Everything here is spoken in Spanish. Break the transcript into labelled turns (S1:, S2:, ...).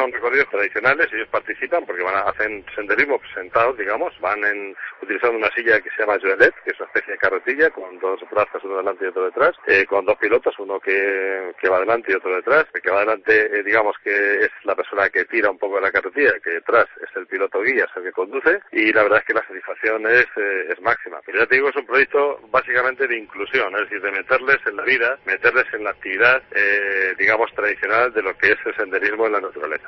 S1: son recorridos tradicionales, ellos participan porque hacen senderismo sentados, digamos, utilizando una silla que se llama Joelet, que es una especie de carretilla con dos brazos, uno delante y otro detrás, con dos pilotos, uno que va delante y otro detrás. El que va delante, digamos que es la persona que tira un poco de la carretilla, que detrás es el piloto guía, es el que conduce, y la verdad es que la satisfacción es máxima. Pero ya te digo, es un proyecto básicamente de inclusión, es decir, de meterles en la vida, meterles en la actividad, digamos, tradicional de lo que es el senderismo en la naturaleza.